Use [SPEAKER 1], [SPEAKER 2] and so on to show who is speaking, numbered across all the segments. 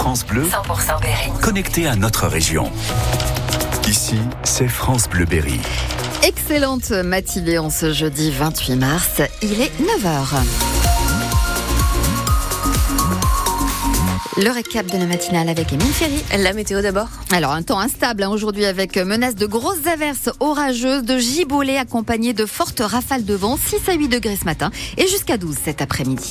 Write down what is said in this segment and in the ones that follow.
[SPEAKER 1] France Bleu,
[SPEAKER 2] 100% Berry.
[SPEAKER 1] connecté à notre région. Ici, c'est France Bleu Berry.
[SPEAKER 3] Excellente matinée en ce jeudi 28 mars, il est 9h. Le récap de la matinale avec Émile Ferry.
[SPEAKER 4] La météo d'abord.
[SPEAKER 3] Alors, un temps instable aujourd'hui avec menace de grosses averses orageuses, de giboulées accompagnées de fortes rafales de vent, 6 à 8 degrés ce matin et jusqu'à 12 cet après-midi.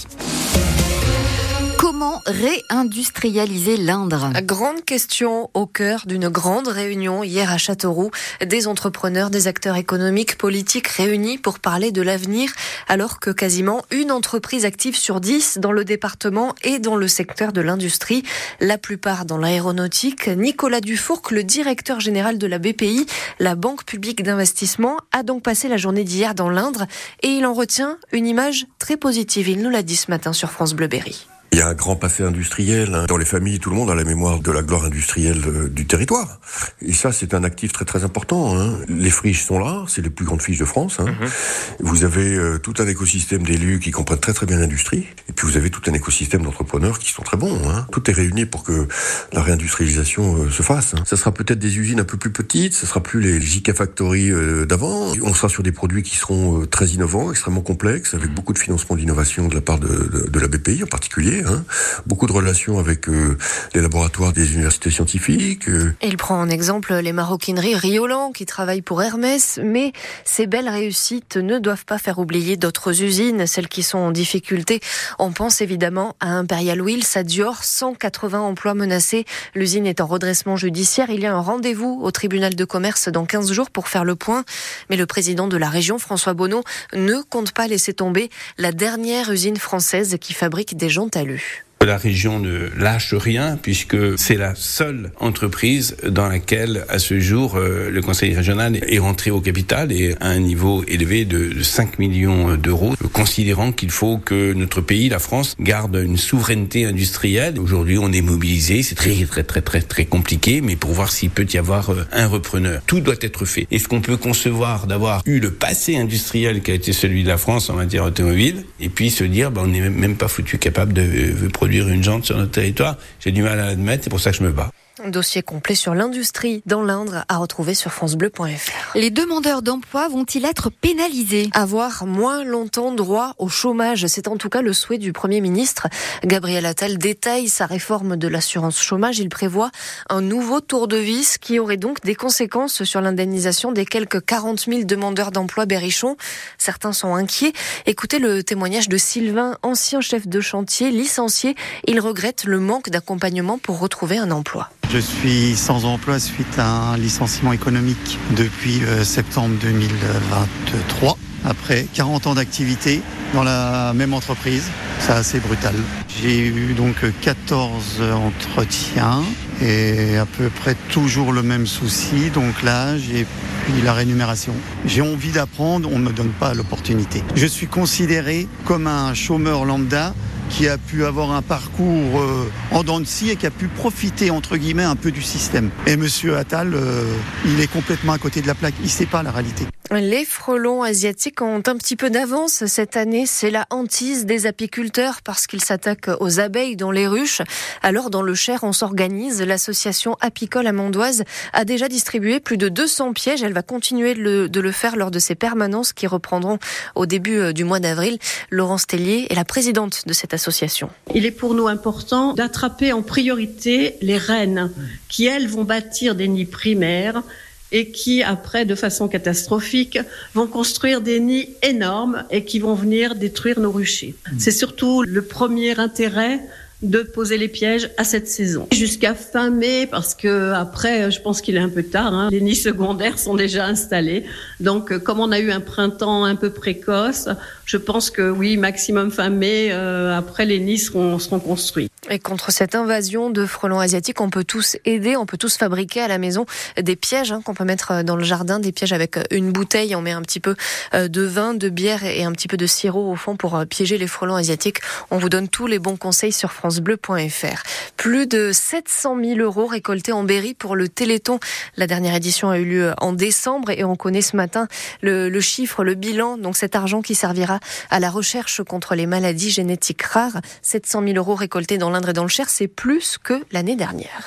[SPEAKER 3] Comment réindustrialiser l'Indre ?
[SPEAKER 4] Grande question au cœur d'une grande réunion hier à Châteauroux. Des entrepreneurs, des acteurs économiques, politiques réunis pour parler de l'avenir, alors que quasiment une entreprise active sur 10 dans le département et dans le secteur de l'industrie, la plupart dans l'aéronautique. Nicolas Dufourcq, le directeur général de la BPI, la Banque publique d'investissement, a donc passé la journée d'hier dans l'Indre et il en retient une image très positive. Il nous l'a dit ce matin sur France Bleu Berry.
[SPEAKER 5] Il y a un grand passé industriel. Dans les familles, tout le monde a la mémoire de la gloire industrielle du territoire. Et ça, c'est un actif très très important. Les friches sont là, c'est les plus grandes friches de France. Vous avez tout un écosystème d'élus qui comprennent très très bien l'industrie. Et puis vous avez tout un écosystème d'entrepreneurs qui sont très bons. Tout est réuni pour que la réindustrialisation se fasse. Ça sera peut-être des usines un peu plus petites, ça sera plus les gigafactories d'avant. On sera sur des produits qui seront très innovants, extrêmement complexes, avec beaucoup de financement d'innovation de la part de la BPI en particulier. Beaucoup de relations avec les laboratoires des universités scientifiques.
[SPEAKER 4] Et il prend en exemple les maroquineries Riolan qui travaillent pour Hermès, mais ces belles réussites ne doivent pas faire oublier d'autres usines, celles qui sont en difficulté. On pense évidemment à Imperial Wheels, à Dior, 180 emplois menacés. L'usine est en redressement judiciaire. Il y a un rendez-vous au tribunal de commerce dans 15 jours pour faire le point. Mais le président de la région, François Bonneau, ne compte pas laisser tomber la dernière usine française qui fabrique des jantes à alu.
[SPEAKER 6] La région ne lâche rien puisque c'est la seule entreprise dans laquelle, à ce jour, le conseil régional est rentré au capital et à un niveau élevé de 5 millions d'euros, considérant qu'il faut que notre pays, la France, garde une souveraineté industrielle. Aujourd'hui, on est mobilisé, c'est très compliqué, mais pour voir s'il peut y avoir un repreneur. Tout doit être fait. Est-ce qu'on peut concevoir d'avoir eu le passé industriel qui a été celui de la France en matière automobile et puis se dire, on n'est même pas foutu capable de produire une jante sur notre territoire? J'ai du mal à l'admettre, c'est pour ça que je me bats.
[SPEAKER 4] Dossier complet sur l'industrie dans l'Indre à retrouver sur francebleu.fr.
[SPEAKER 3] Les demandeurs d'emploi vont-ils être pénalisés ?
[SPEAKER 4] Avoir moins longtemps droit au chômage, c'est en tout cas le souhait du Premier ministre. Gabriel Attal détaille sa réforme de l'assurance chômage. Il prévoit un nouveau tour de vis qui aurait donc des conséquences sur l'indemnisation des quelques 40 000 demandeurs d'emploi berrichons. Certains sont inquiets. Écoutez le témoignage de Sylvain, ancien chef de chantier, licencié. Il regrette le manque d'accompagnement pour retrouver un emploi.
[SPEAKER 7] Je suis sans emploi suite à un licenciement économique depuis septembre 2023. Après 40 ans d'activité dans la même entreprise, c'est assez brutal. J'ai eu donc 14 entretiens et à peu près toujours le même souci. Donc là, j'ai pris la rémunération. J'ai envie d'apprendre, on ne me donne pas l'opportunité. Je suis considéré comme un chômeur lambda qui a pu avoir un parcours en dents de scie et qui a pu profiter, entre guillemets, un peu du système. Et monsieur Attal, il est complètement à côté de la plaque. Il ne sait pas la réalité.
[SPEAKER 4] Les frelons asiatiques ont un petit peu d'avance cette année. C'est la hantise des apiculteurs parce qu'ils s'attaquent aux abeilles dans les ruches. Alors, dans le Cher, on s'organise. L'association apicole amandoise a déjà distribué plus de 200 pièges. Elle va continuer de le faire lors de ses permanences qui reprendront au début du mois d'avril. Laurence Tellier est la présidente de cette association.
[SPEAKER 8] Il est pour nous important d'attraper en priorité les reines qui, elles, vont bâtir des nids primaires et qui, après, de façon catastrophique, vont construire des nids énormes et qui vont venir détruire nos ruchers. C'est surtout le premier intérêt de poser les pièges à cette saison. Jusqu'à fin mai, parce que après, je pense qu'il est un peu tard, les nids secondaires sont déjà installés. Donc, comme on a eu un printemps un peu précoce, je pense que oui, maximum fin mai, après les nids seront construits.
[SPEAKER 4] Et contre cette invasion de frelons asiatiques, on peut tous aider, on peut tous fabriquer à la maison des pièges qu'on peut mettre dans le jardin, des pièges avec une bouteille, on met un petit peu de vin, de bière et un petit peu de sirop au fond pour piéger les frelons asiatiques. On vous donne tous les bons conseils sur France francebleu.fr. Plus de 700 000 € récoltés en Berry pour le Téléthon. La dernière édition a eu lieu en décembre et on connaît ce matin le chiffre, le bilan. Donc cet argent qui servira à la recherche contre les maladies génétiques rares. 700 000 € récoltés dans l'Indre et dans le Cher, c'est plus que l'année dernière.